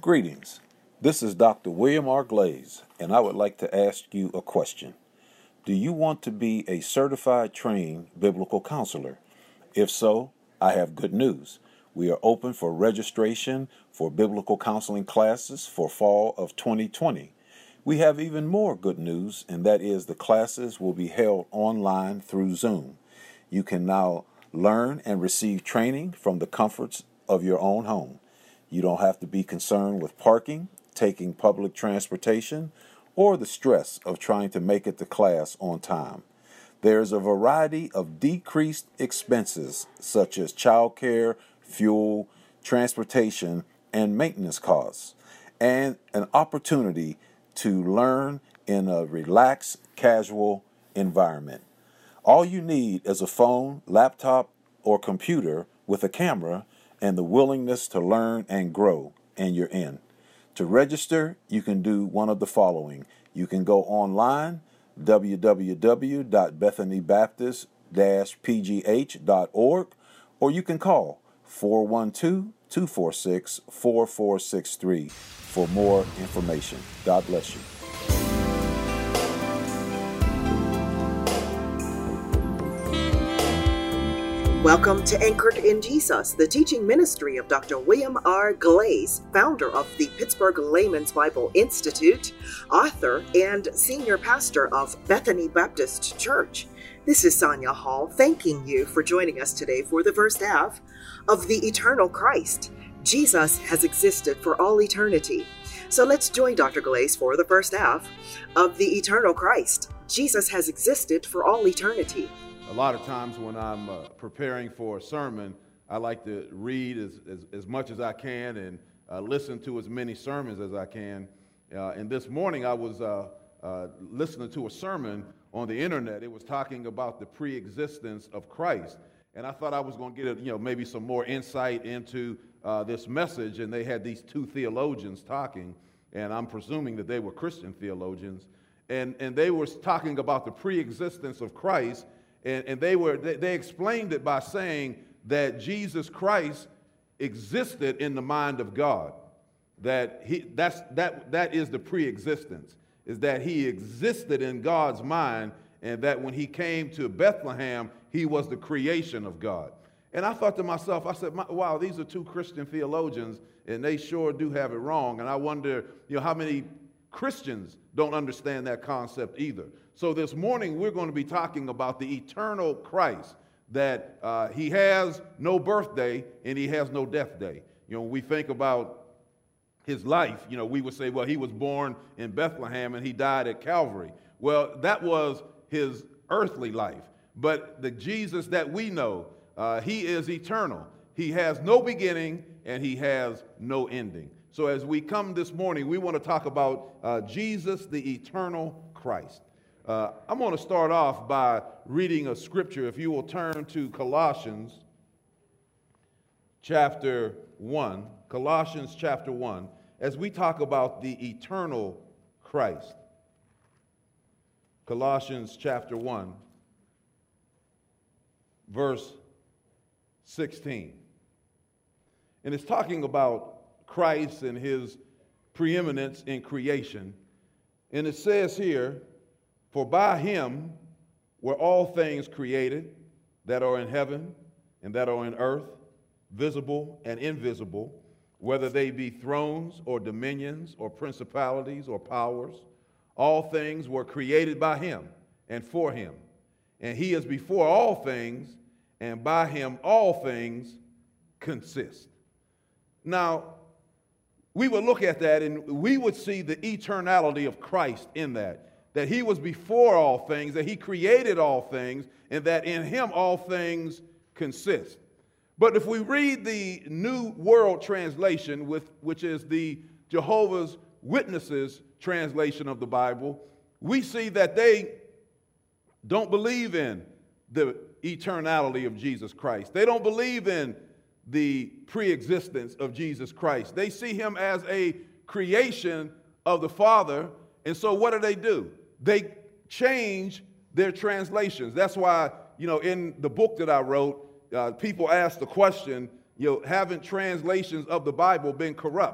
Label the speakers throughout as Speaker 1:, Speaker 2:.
Speaker 1: Greetings. This is Dr. William R. Glaze, and I would like to ask you a question. Do you want to be a certified trained biblical counselor? If so, I have good news. We are open for registration for biblical counseling classes for fall of 2020. We have even more good news, and that is the classes will be held online through Zoom. You can now learn and receive training from the comforts of your own home. You don't have to be concerned with parking, taking public transportation, or the stress of trying to make it to class on time. There's a variety of decreased expenses such as childcare, fuel, transportation, and maintenance costs, and an opportunity to learn in a relaxed, casual environment. All you need is a phone, laptop, or computer with a camera and the willingness to learn and grow, and you're in. To register, you can do one of the following. You can go online, www.bethanybaptist-pgh.org, or you can call 412-246-4463 for more information. God bless you.
Speaker 2: Welcome to Anchored in Jesus, the teaching ministry of Dr. William R. Glaze, founder of the Pittsburgh Layman's Bible Institute, author, and senior pastor of Bethany Baptist Church. This is Sonia Hall, thanking you for joining us today for the first half of The Eternal Christ. Jesus has existed for all eternity. So let's join Dr. Glaze for the first half of The Eternal Christ. Jesus has existed for all eternity.
Speaker 3: A lot of times when I'm preparing for a sermon, I like to read as much as I can and listen to as many sermons as I can. And this morning I was listening to a sermon on the internet. It was talking about the pre-existence of Christ. And I thought I was going to get maybe some more insight into this message. And they had these two theologians talking, and I'm presuming that they were Christian theologians. And they were talking about the pre-existence of Christ. And they explained it by saying that Jesus Christ existed in the mind of God. That is the pre-existence, is that he existed in God's mind, and that when he came to Bethlehem, he was the creation of God. And I thought to myself, I said, wow, these are two Christian theologians, and they sure do have it wrong. And I wonder, how many Christians don't understand that concept either. So this morning, we're going to be talking about the eternal Christ, that he has no birthday and he has no death day. When we think about his life, we would say, well, he was born in Bethlehem and he died at Calvary. Well, that was his earthly life. But the Jesus that we know, he is eternal. He has no beginning and he has no ending. So as we come this morning, we want to talk about Jesus, the eternal Christ. I'm going to start off by reading a scripture. If you will turn to Colossians chapter 1, Colossians chapter 1, as we talk about the eternal Christ. Colossians chapter 1, verse 16. And it's talking about Christ and his preeminence in creation. And it says here, for by him were all things created that are in heaven and that are in earth, visible and invisible, whether they be thrones or dominions or principalities or powers. All things were created by him and for him. And he is before all things, and by him all things consist. Now, we would look at that and we would see the eternality of Christ in that he was before all things, that he created all things, and that in him all things consist. But if we read the New World Translation, which is the Jehovah's Witnesses translation of the Bible, we see that they don't believe in the eternality of Jesus Christ. They don't believe in the pre-existence of Jesus Christ. They see him as a creation of the Father, and so what do? They change their translations. That's why, in the book that I wrote, people ask the question, haven't translations of the Bible been corrupt?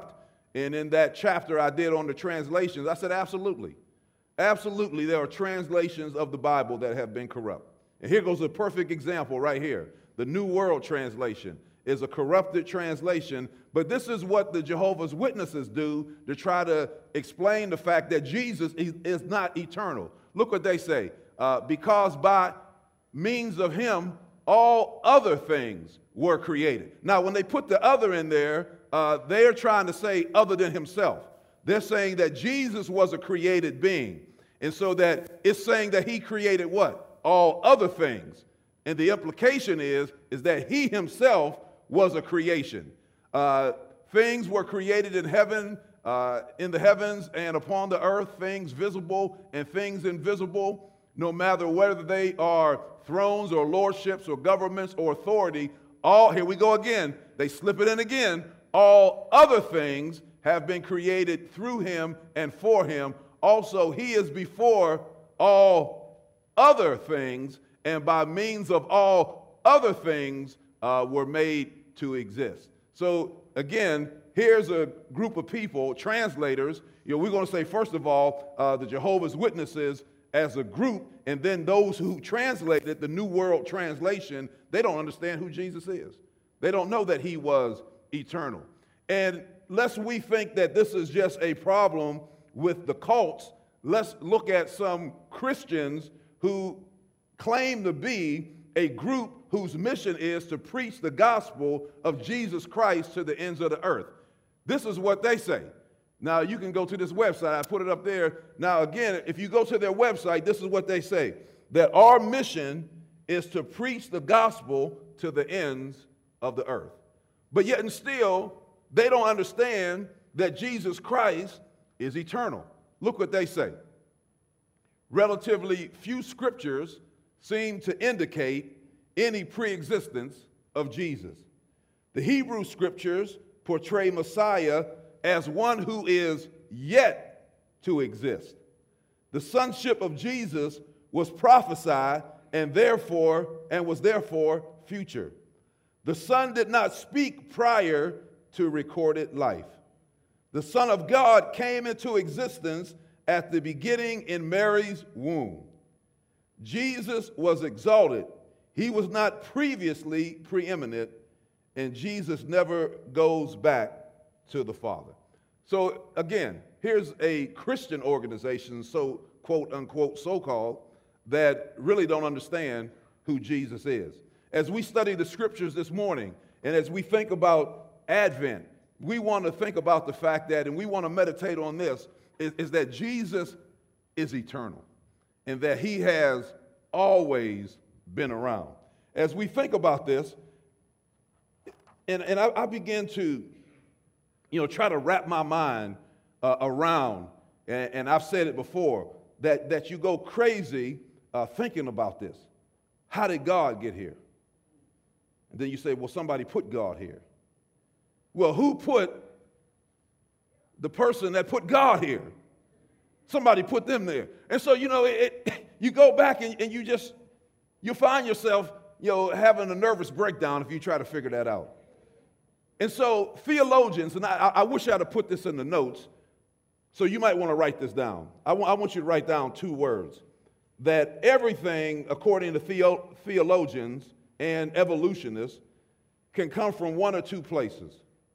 Speaker 3: And in that chapter I did on the translations, I said absolutely. Absolutely, there are translations of the Bible that have been corrupt. And here goes a perfect example right here. The New World Translation is a corrupted translation, but this is what the Jehovah's Witnesses do to try to explain the fact that Jesus is not eternal. Look what they say. Because by means of him, all other things were created. Now, when they put the other in there, they're trying to say other than himself. They're saying that Jesus was a created being. And so that it's saying that he created what? All other things. And the implication is that he himself was a creation. Things were created in heaven, in the heavens and upon the earth, things visible and things invisible, no matter whether they are thrones or lordships or governments or authority. All, here we go again, they slip it in again, all other things have been created through him and for him. Also, he is before all other things, and by means of all other things were made to exist. So again, here's a group of people, translators. We're going to say, first of all, the Jehovah's Witnesses as a group, and then those who translated the New World Translation, they don't understand who Jesus is. They don't know that he was eternal. And lest we think that this is just a problem with the cults, let's look at some Christians who claim to be a group whose mission is to preach the gospel of Jesus Christ to the ends of the earth. This is what they say. Now, you can go to this website. I put it up there. Now, again, if you go to their website, this is what they say, that our mission is to preach the gospel to the ends of the earth. But yet and still, they don't understand that Jesus Christ is eternal. Look what they say. Relatively few scriptures seem to indicate any pre-existence of Jesus. The Hebrew scriptures portray Messiah as one who is yet to exist. The sonship of Jesus was prophesied and was therefore future. The Son did not speak prior to recorded life. The Son of God came into existence at the beginning in Mary's womb. Jesus was exalted. He was not previously preeminent, and Jesus never goes back to the Father. So again, here's a Christian organization, so quote unquote so-called, that really don't understand who Jesus is. As we study the scriptures this morning, and as we think about Advent, we want to think about the fact that, and we want to meditate on this, is that Jesus is eternal, and that he has always been around. As we think about this, and I begin to try to wrap my mind around, and I've said it before, that you go crazy thinking about this. How did God get here? And then you say, well, somebody put God here. Well, who put the person that put God here? Somebody put them there. And so, you go back and you find yourself, having a nervous breakdown if you try to figure that out. And so theologians, and I wish I'd have put this in the notes, so you might want to write this down. I want you to write down two words. That everything, according to theologians and evolutionists, can come from one or two places.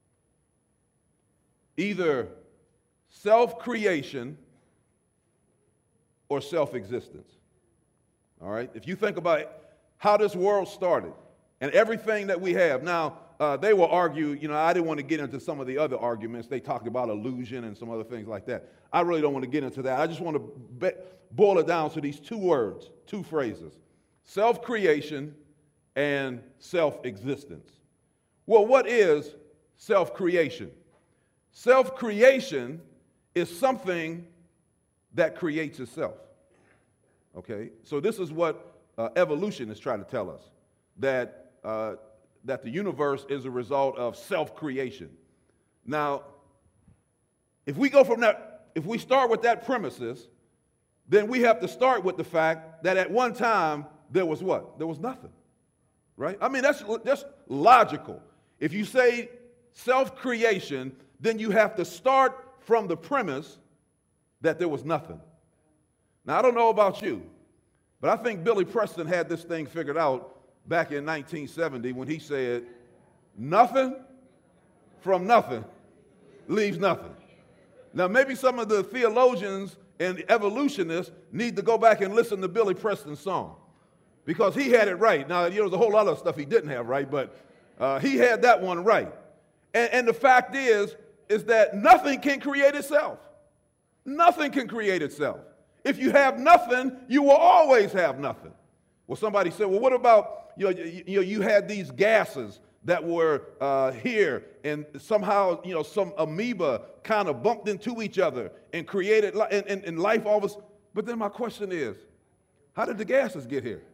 Speaker 3: Either self-creation or self-existence. All right? If you think about how this world started and everything that we have. Now, they will argue, I didn't want to get into some of the other arguments. They talked about illusion and some other things like that. I really don't want to get into that. I just want to boil it down to these two words, two phrases: self-creation and self-existence. Well, what is self-creation? Self-creation is something that creates itself. Okay? So this is what evolution is trying to tell us, that the universe is a result of self-creation. Now, if we go from that, if we start with that premises, then we have to start with the fact that at one time there was what? There was nothing, right? I mean, that's logical. If you say self-creation, then you have to start from the premise that there was nothing. Now, I don't know about you, but I think Billy Preston had this thing figured out back in 1970 when he said, nothing from nothing leaves nothing. Now, maybe some of the theologians and evolutionists need to go back and listen to Billy Preston's song, because he had it right. Now, there's a whole lot of stuff he didn't have right, but he had that one right. And the fact is that nothing can create itself. Nothing can create itself. If you have nothing, you will always have nothing. Well, somebody said, well, what about, you had these gases that were here, and somehow, some amoeba kind of bumped into each other and created and life all of us. But then my question is, how did the gases get here?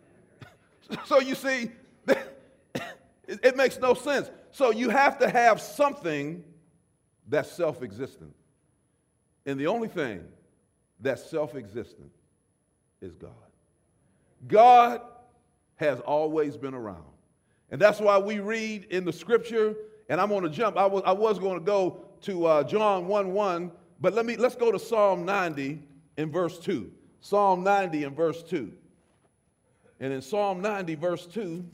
Speaker 3: So you see, it makes no sense. So you have to have something that's self-existent. And the only thing that's self-existent is God. God has always been around. And that's why we read in the scripture, and I'm going to jump. I was going to go to John 1:1, but let's go to Psalm 90 in verse 2. Psalm 90 in verse 2. And in Psalm 90 verse 2,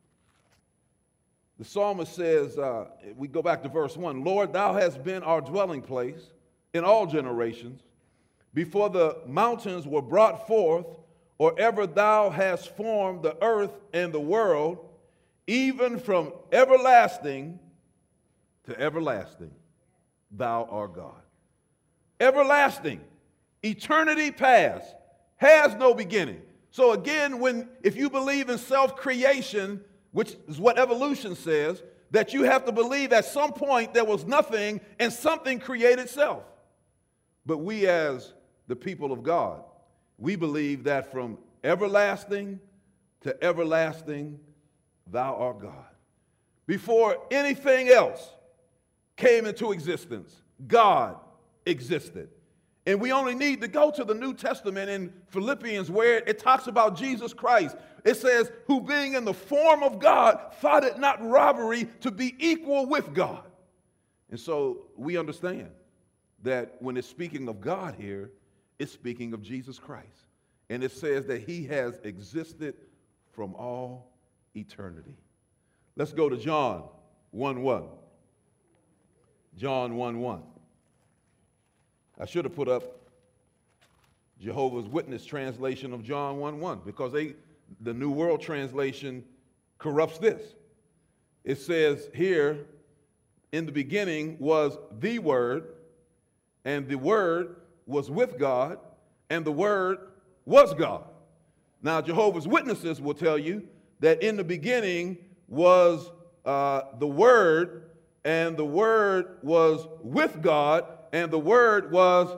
Speaker 3: the psalmist says, we go back to verse 1, Lord, thou hast been our dwelling place in all generations. Before the mountains were brought forth, or ever thou hast formed the earth and the world, even from everlasting to everlasting, thou art God. Everlasting, eternity past, has no beginning. So again, if you believe in self-creation, which is what evolution says, that you have to believe at some point there was nothing and something created self. But we as the people of God, we believe that from everlasting to everlasting, thou art God. Before anything else came into existence, God existed. And we only need to go to the New Testament in Philippians where it talks about Jesus Christ. It says, who being in the form of God, thought it not robbery to be equal with God. And so we understand that when it's speaking of God here, it's speaking of Jesus Christ. And it says that he has existed from all eternity. Let's go to John 1:1. John 1:1. I should have put up Jehovah's Witness translation of John 1:1 because the New World Translation corrupts this. It says here, in the beginning was the Word, and the Word was with God, and the Word was God. Now, Jehovah's Witnesses will tell you that in the beginning was the Word, and the Word was with God, and the Word was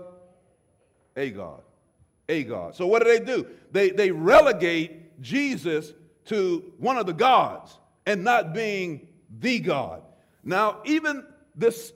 Speaker 3: a God. A God. So what do? They relegate Jesus to one of the gods and not being the God. Now, even these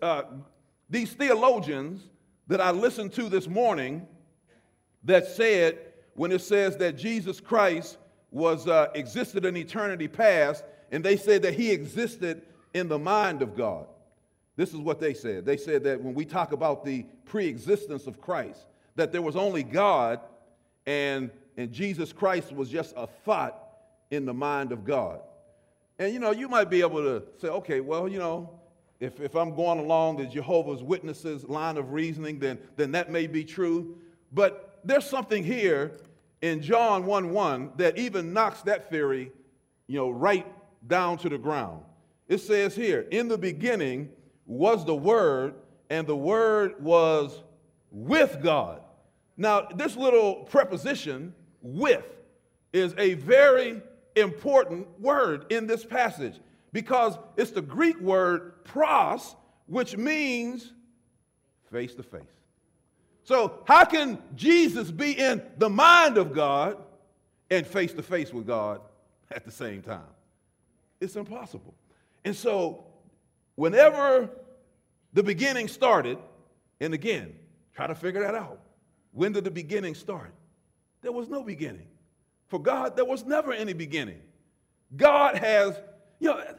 Speaker 3: theologians that I listened to this morning that said, when it says that Jesus Christ was existed in eternity past, and they said that he existed in the mind of God. This is what they said. They said that when we talk about the pre-existence of Christ, that there was only God and Jesus Christ was just a thought in the mind of God. And, you might be able to say, okay, well, if I'm going along the Jehovah's Witnesses line of reasoning, then that may be true. But there's something here in John 1:1 that even knocks that theory, right down to the ground. It says here, in the beginning was the Word, and the Word was with God. Now, this little preposition, with, is a very important word in this passage because it's the Greek word pros, which means face to face. So how can Jesus be in the mind of God and face to face with God at the same time? It's impossible. And so whenever the beginning started, and again, try to figure that out. When did the beginning start? There was no beginning. For God, there was never any beginning. God has,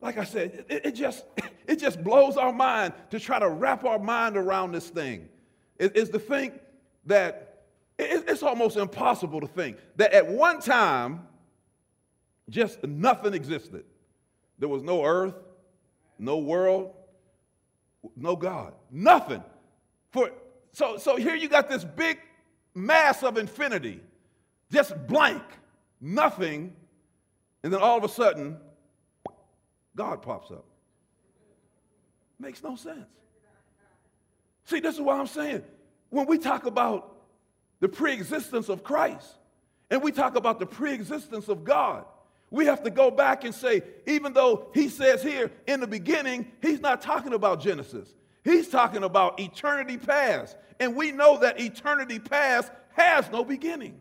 Speaker 3: like I said, it just blows our mind to try to wrap our mind around this thing. Is to think that it's almost impossible to think that at one time, just nothing existed. There was no earth, no world, no God, nothing. So here you got this big mass of infinity, just blank, nothing, and then all of a sudden, God pops up. Makes no sense. See, this is what I'm saying. When we talk about the preexistence of Christ and we talk about the preexistence of God, we have to go back and say, even though he says here in the beginning, he's not talking about Genesis. He's talking about eternity past. And we know that eternity past has no beginning.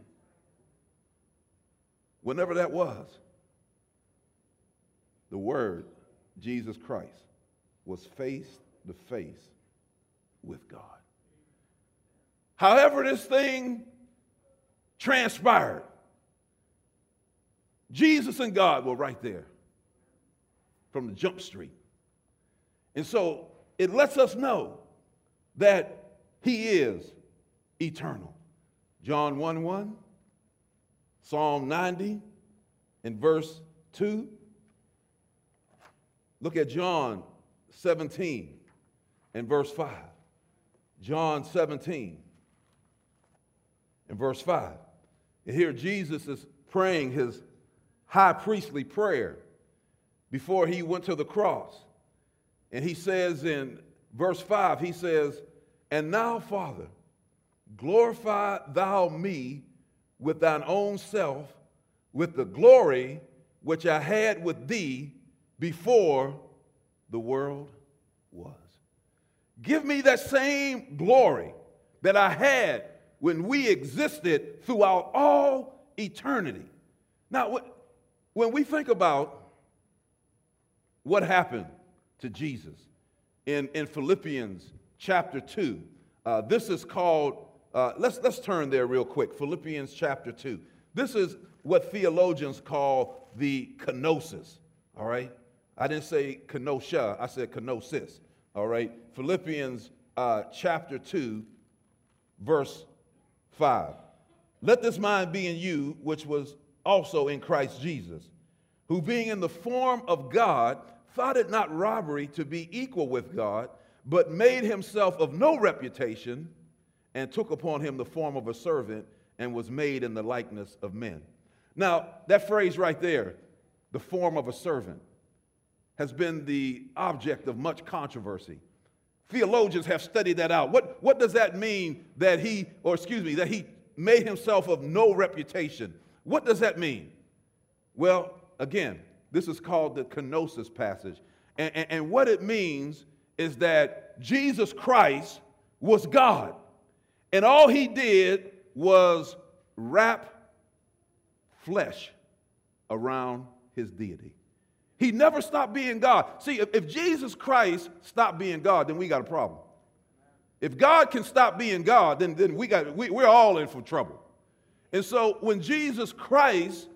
Speaker 3: Whenever that was, the Word, Jesus Christ, was face to face with God. However this thing transpired, Jesus and God were right there from the jump street. And so it lets us know that he is eternal. John 1:1, Psalm 90 and verse 2. Look at John 17 and verse 5. John 17 and verse 5. And here Jesus is praying his high priestly prayer before he went to the cross. And he says in verse 5, he says, "And now, Father, glorify thou me with thine own self, with the glory which I had with thee before the world was." Give me that same glory that I had when we existed throughout all eternity. Now, when we think about what happened to Jesus in Philippians chapter 2, this is called, let's turn there real quick, Philippians chapter 2. This is what theologians call the kenosis, all right? I didn't say kenosha, I said kenosis, all right? Philippians chapter 2, verse 5. "Let this mind be in you, which was also in Christ Jesus, who being in the form of God, thought it not robbery to be equal with God, but made himself of no reputation, and took upon him the form of a servant, and was made in the likeness of men." Now, that phrase right there, the form of a servant, has been the object of much controversy. Theologians have studied that out. What does that mean that he made himself of no reputation? What does that mean? Well, again, this is called the kenosis passage. And what it means is that Jesus Christ was God. And all he did was wrap flesh around his deity. He never stopped being God. See, if Jesus Christ stopped being God, then we got a problem. If God can stop being God, then we're all in for trouble. And so when Jesus Christ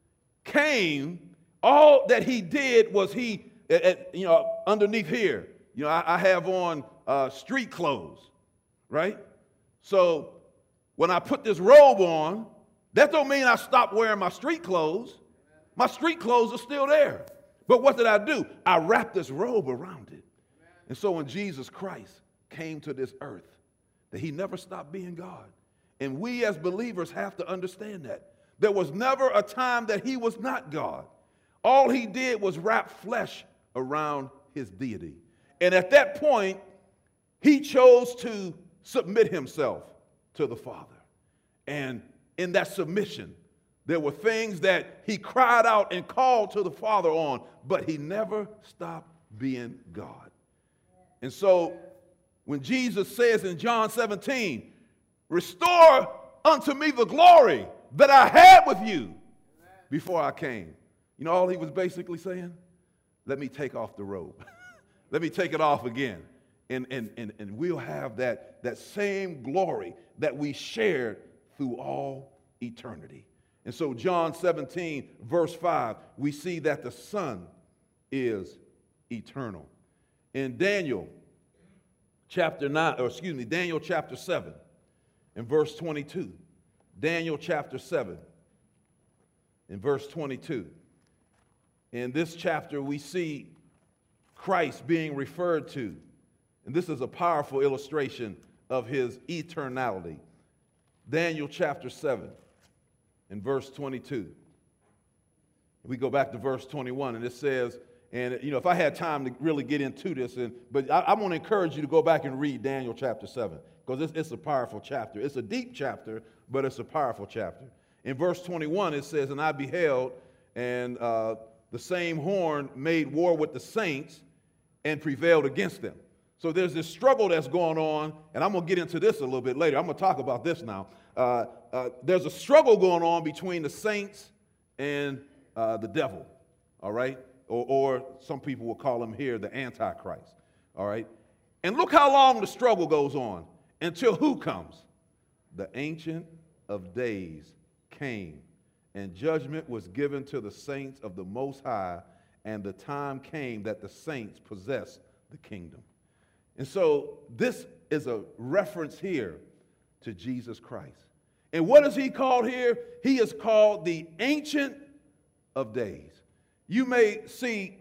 Speaker 3: came, all that he did was underneath here, I have on street clothes, right? So when I put this robe on, that don't mean I stopped wearing my street clothes. My street clothes are still there. But what did I do? I wrapped this robe around it. And so when Jesus Christ came to this earth, that he never stopped being God. And we as believers have to understand that. There was never a time that he was not God. All he did was wrap flesh around his deity. And at that point, he chose to submit himself to the Father. And in that submission, there were things that he cried out and called to the Father on, but he never stopped being God. And so when Jesus says in John 17, "Restore unto me the glory that I had with you before I came," you know all he was basically saying? Let me take off the robe. Let me take it off again. And we'll have that same glory that we shared through all eternity. And so John 17, verse 5, we see that the Son is eternal. In Daniel chapter 7 in verse 22. Daniel chapter 7 in verse 22. In this chapter, we see Christ being referred to. And this is a powerful illustration of his eternality. Daniel chapter 7 in verse 22. We go back to verse 21, and it says, and if I had time to really get into this, but I want to encourage you to go back and read Daniel chapter 7, because it's a powerful chapter. It's a deep chapter, but it's a powerful chapter. In verse 21, it says, and I beheld, and the same horn made war with the saints and prevailed against them. So there's this struggle that's going on, and I'm going to get into this a little bit later. I'm going to talk about this now. There's a struggle going on between the saints and the devil, all right? Or some people will call him here the Antichrist, all right? And look how long the struggle goes on until who comes? The Ancient of Days came, and judgment was given to the saints of the Most High, and the time came that the saints possessed the kingdom. And so this is a reference here to Jesus Christ. And what is he called here? He is called the Ancient of Days. You may see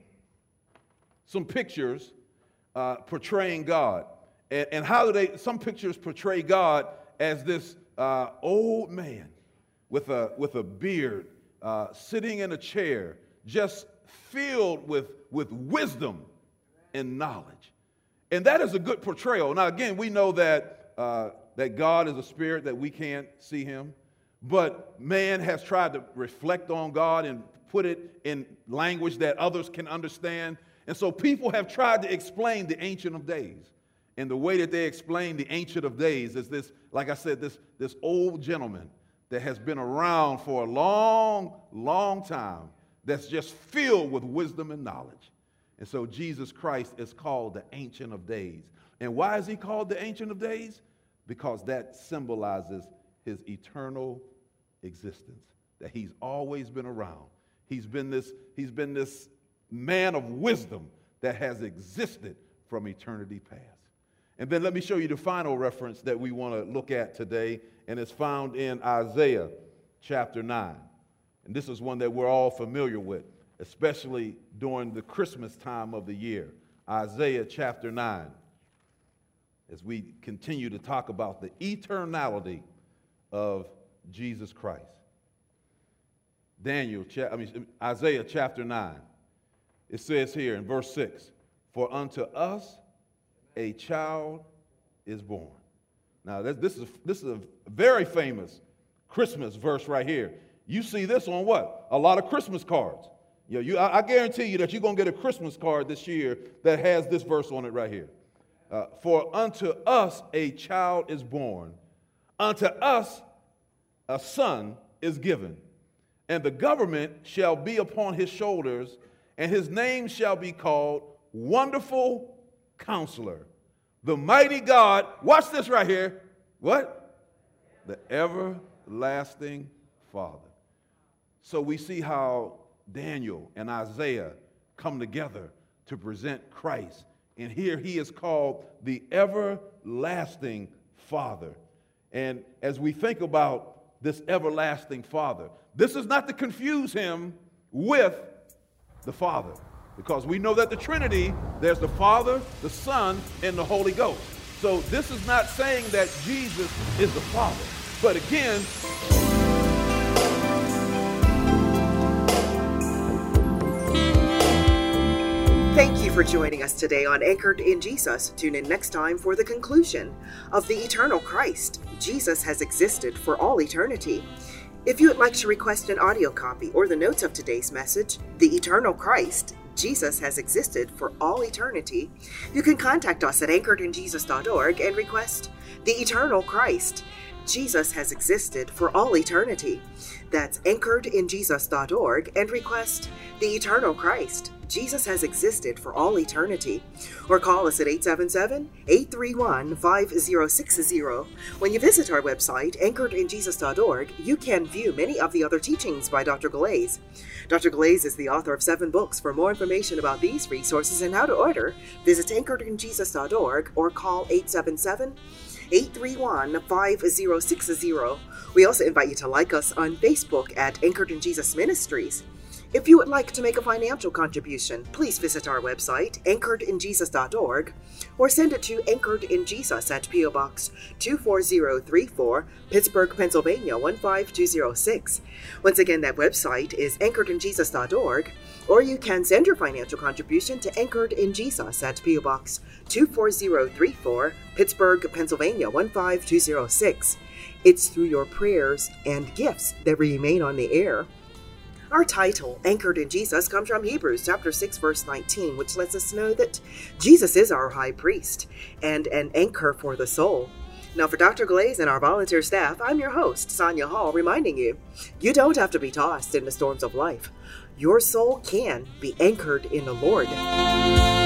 Speaker 3: some pictures portraying God. And how do some pictures portray God as this old man with a beard, sitting in a chair, just filled with wisdom and knowledge. And that is a good portrayal. Now, again, we know that God is a spirit, that we can't see him. But man has tried to reflect on God and put it in language that others can understand. And so people have tried to explain the Ancient of Days. And the way that they explain the Ancient of Days is this, like I said, this old gentleman that has been around for a long, long time, that's just filled with wisdom and knowledge. And so Jesus Christ is called the Ancient of Days. And why is he called the Ancient of Days? Because that symbolizes his eternal existence, that he's always been around. He's been this man of wisdom that has existed from eternity past. And then let me show you the final reference that we want to look at today, and it's found in Isaiah chapter 9. And this is one that we're all familiar with, especially during the Christmas time of the year. Isaiah chapter 9, as we continue to talk about the eternality of Jesus Christ. Isaiah chapter 9. It says here in verse 6, for unto us a child is born. Now, this is a very famous Christmas verse right here. You see this on what? A lot of Christmas cards. I guarantee you that you're going to get a Christmas card this year that has this verse on it right here. For unto us a child is born, unto us a son is given, and the government shall be upon his shoulders, and his name shall be called Wonderful Counselor, the Mighty God. Watch this right here. What? The Everlasting Father. So we see how Daniel and Isaiah come together to present Christ. And here he is called the Everlasting Father. And as we think about this everlasting Father, this is not to confuse him with the Father, because we know that the Trinity, there's the Father, the Son, and the Holy Ghost. So this is not saying that Jesus is the Father. But again,
Speaker 2: thank you for joining us today on Anchored in Jesus. Tune in next time for the conclusion of the eternal Christ. Jesus has existed for all eternity. If you would like to request an audio copy or the notes of today's message, The Eternal Christ, Jesus has existed for all eternity, you can contact us at anchoredinjesus.org and request The Eternal Christ, Jesus has existed for all eternity. That's anchoredinjesus.org and request The Eternal Christ, Jesus has existed for all eternity. Or call us at 877-831-5060. When you visit our website, anchoredinjesus.org, you can view many of the other teachings by Dr. Glaze. Dr. Glaze is the author of 7 books. For more information about these resources and how to order, visit anchoredinjesus.org or call 877-831-5060. We also invite you to like us on Facebook at Anchored in Jesus Ministries. If you would like to make a financial contribution, please visit our website, anchoredinjesus.org, or send it to Anchored in Jesus at P.O. Box 24034, Pittsburgh, Pennsylvania 15206. Once again, that website is anchoredinjesus.org, or you can send your financial contribution to Anchored in Jesus at P.O. Box 24034, Pittsburgh, Pennsylvania 15206. It's through your prayers and gifts that we remain on the air. Our title, Anchored in Jesus, comes from Hebrews chapter 6, verse 19, which lets us know that Jesus is our high priest and an anchor for the soul. Now, for Dr. Glaze and our volunteer staff, I'm your host, Sonia Hall, reminding you, you don't have to be tossed in the storms of life. Your soul can be anchored in the Lord.